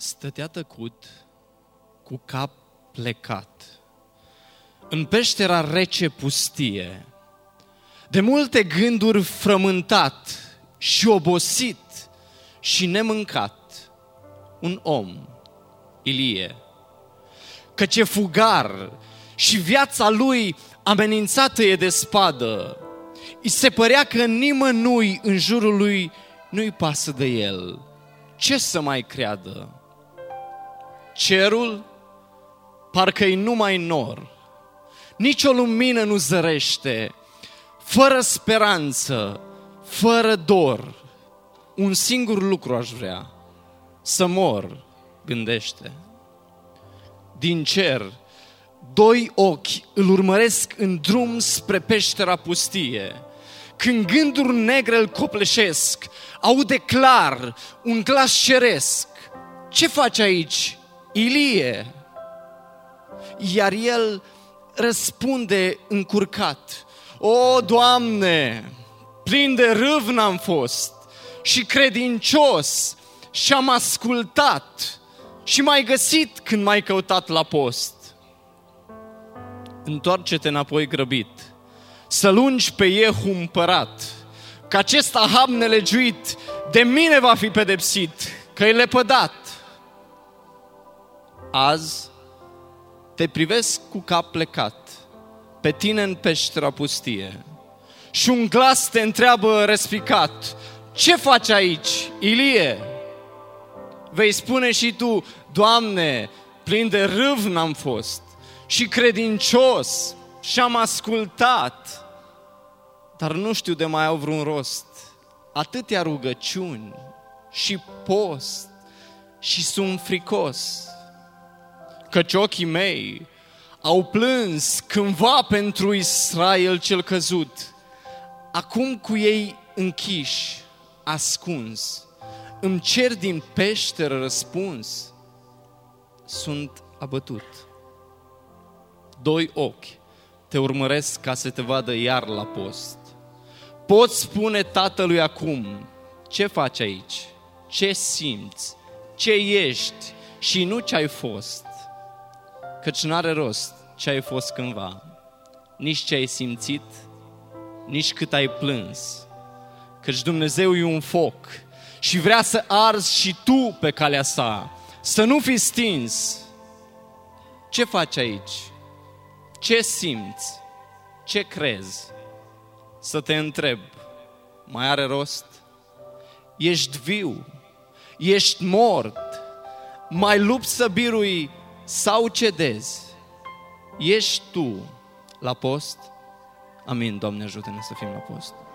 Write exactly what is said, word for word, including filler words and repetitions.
stătea tăcut, cu cap plecat, în peștera rece pustie, de multe gânduri frământat și obosit și nemâncat, un om, Ilie, căci e fugar și viața lui amenințată e de spadă. I se părea că nimănui în jurul lui nu-i pasă de el. Ce să mai creadă? Cerul parcă-i numai nor, nici o lumină nu zărește, fără speranță, fără dor. Un singur lucru aș vrea, să mor, gândește. Din cer, doi ochi îl urmăresc în drum spre peștera pustie. Când gânduri negre îl copleșesc, aude clar un glas ceresc. Ce faci aici, Ilie? Iar el răspunde încurcat: O, Doamne, plin de râvnă am fost și credincios și am ascultat și m-ai găsit când m-ai căutat la post. Întoarce-te înapoi grăbit, să lungi pe Iehu împărat, că acest Ahab nelegiuit de mine va fi pedepsit, că-i lepădat. Azi te privesc cu cap plecat, pe tine în peștera pustie, și un glas te întreabă respicat: ce faci aici, Ilie? Vei spune și tu: Doamne, plin de râvnă am fost și credincios și am ascultat, dar nu știu de mai au vreun rost atâtea rugăciuni și post și sunt fricos, căci ochii mei au plâns cândva pentru Israel cel căzut. Acum cu ei închiși, ascuns, îmi cer din peșteră răspuns. Sunt abătut. Doi ochi te urmăresc ca să te vadă iar la post. Poți spune tatălui acum: ce faci aici? Ce simți? Ce ești? Și nu ce ai fost. Căci n-are rost ce ai fost cândva, nici ce ai simțit, nici cât ai plâns. Căci Dumnezeu e un foc și vrea să arzi și tu pe calea sa, să nu fii stins. Ce faci aici? Ce simți? Ce crezi? Să te întreb, mai are rost? Ești viu? Ești mort? Mai lupți să birui sau cedezi? Ești tu la post? Amin, Doamne ajută-ne să fim la post.